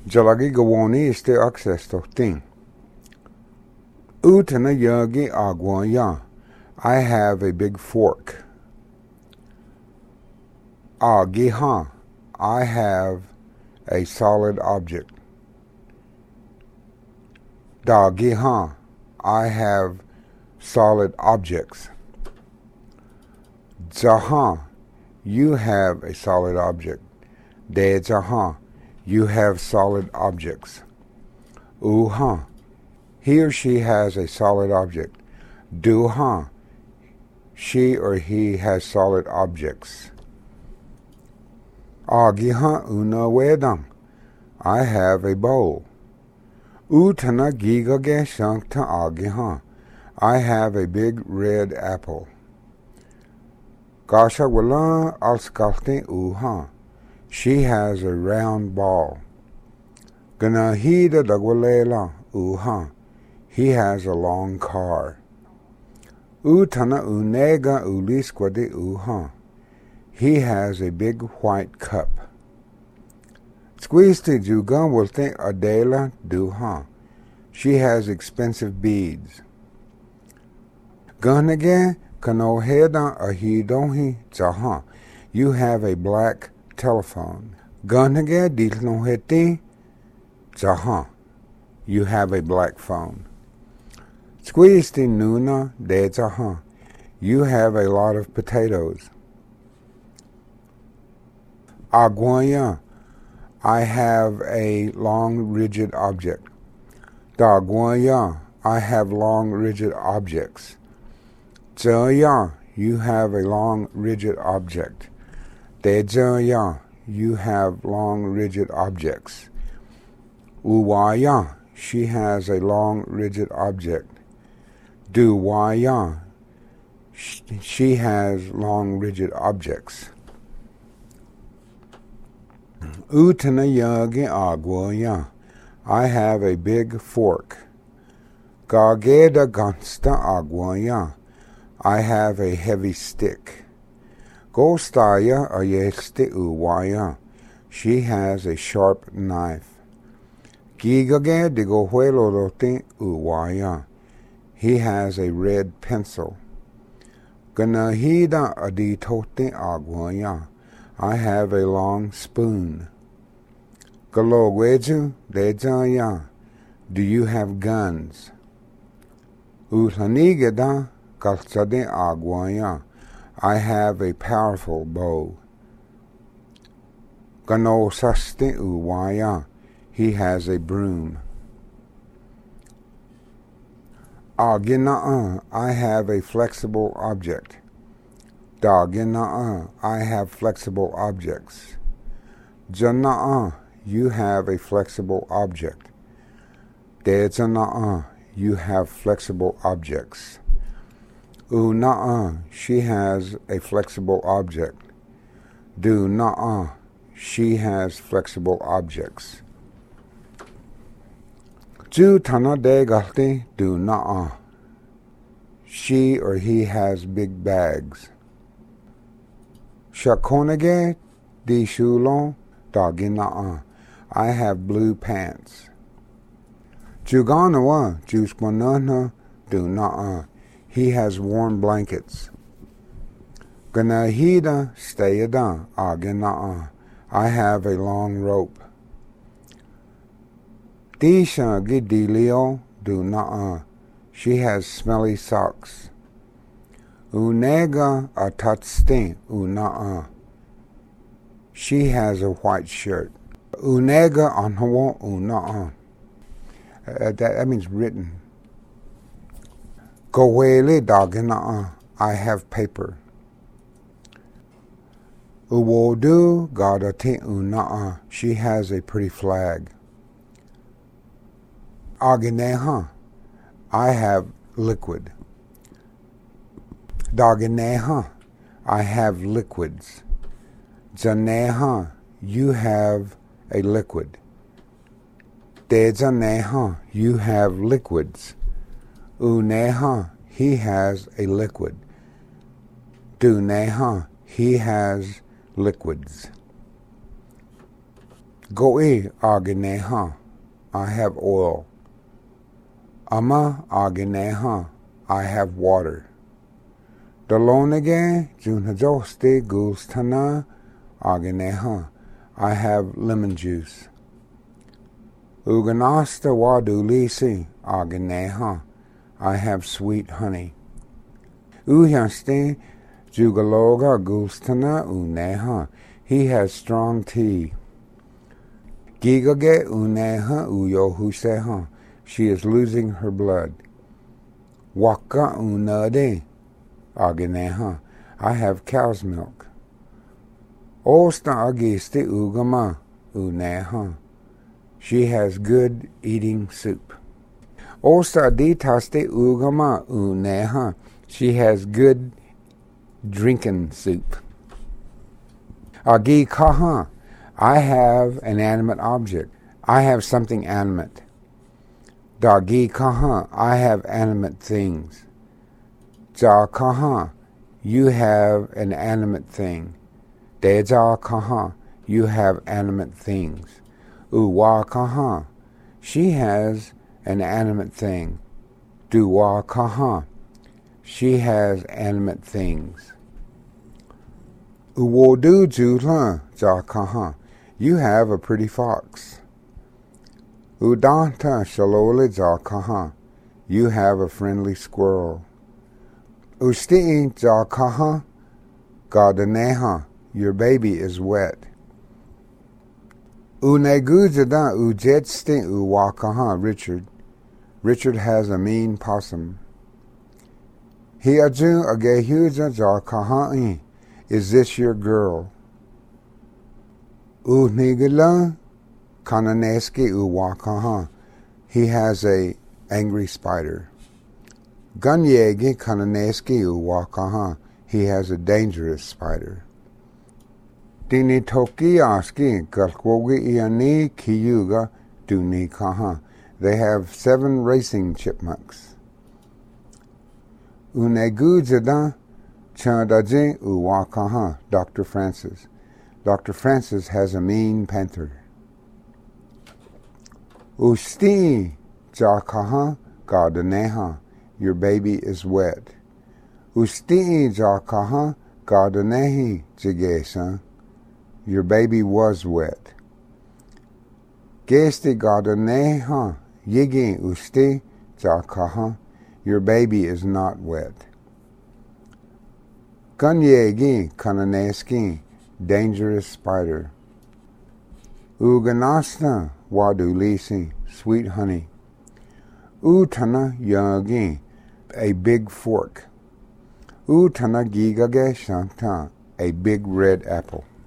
Jalagi gawoni este access to thing. Utana yagi agwanya. I have a big fork. Agiha. I have a solid object. Dagiha. I have solid objects. Zaha. You have a solid object. Dezaha. You have solid objects. Uha. He or she has a solid object. Duha. She or he has solid objects. Agiha una wedam. I have a bowl. Utana gigage shankta agiha. I have a big red apple. Gasha wala alskalte uha. She has a round ball. Ganahida dagwalela uha. He has a long car. Utana unega ulisquade uha. He has a big white cup. Squeezte jugan wolte adela duha. She has expensive beads. Ganage kanoheda ahidonhi zaha. You have a black telephone. Ganage dilnoheti zaha. You have a black phone. Squeezte nuna de zaha. You have a lot of potatoes. Aguanya. I have a long rigid object. Daguanya. I have long rigid objects. Zaya. You have a long rigid object. Dezaya. You have long rigid objects. Uwaya. She has a long rigid object. Duwaya. She has long rigid objects. Utana yagi agwaya. I have a big fork. Gageda gansta agwaya. I have a heavy stick. Gostaya ayeste uwaya. She has a sharp knife. Gigage digohuelo rote uwaya. He has a red pencil. Ganahida aditote agwaya. I have a long spoon. Galogweju dejaya. Do you have guns? Uthanigeda kalsade agwaya. I have a powerful bow. Gano saste uwaya. He has a broom. Agina. I have a flexible object. Dagina. I have flexible objects. Jana. You have a flexible object. Dezana. You have flexible objects. Una. She has a flexible object. Do-na. She has flexible objects. Ju tana de galte do-na. She or he has big bags. Shakonage di shulon dagina. I have blue pants. Juganawa jusmanana do-na. He has warm blankets. Ganahida stayada agina. I have a long rope. Disha gidilio do-na. She has smelly socks. Unega atatste una. She has a white shirt. Unega anhawa una. That means written. Gowele dagina. I have paper. Uwodu gadate una. She has a pretty flag. Agineha. I have liquid. Dagineha. I have liquids. Zaneha. You have a liquid. Dezaneha. You have liquids. Uneha. He has a liquid. Duneha. He has liquids. Goe ageneha, I have oil. Ama ageneha, I have water. Dalonege junhajoste gulstana ageneha, I have lemon juice. Uganasta wadulisi ageneha, I have sweet honey. Uyaste jugaloga gulstana uneha, he has strong tea. Gigage uneha uyohuseha, she is losing her blood. Waka unade ageneha, I have cow's milk. Osta agiste ugama uneha, she has good eating soup. Osta ditaste ugama uneha, she has good drinking soup. Agi kaha, I have an animate object. I have something animate. Dagi kaha, I have animate things. Ja kaha, you have an animate thing. Deja kaha, you have animate things. Uwa kaha, she has an animate thing. Duwa kaha, she has animate things. Uwodu jula ja kaha, you have a pretty fox. Udanta shalole ja kaha, you have a friendly squirrel. Usti ja kaha, gadaneha, your baby is wet. Unegujada ujetste uwakaha, Richard. Richard has a mean possum. Hiaju agehuja ja kaha, is this your girl? Unigala kananeski uwakaha, he has a angry spider. Gunyegi kananeski uwakaha, he has a dangerous spider. Dinitoki aski kalkwogi iani kiyuga duni kaha, they have 7 racing chipmunks. Unegujada chadaji uwakaha, Dr. Francis. Dr. Francis has a mean panther. Usti jakaha gadaneha, your baby is wet. Usti jakaha gadanehi jigesa, your baby was wet. Gesti gadaneha yigi usti jakaha, your baby is not wet. Gunyegi kananeski, dangerous spider. Uganasta wadulisi, sweet honey. Utana yagi, a big fork. Utana gigage shanta, a big red apple.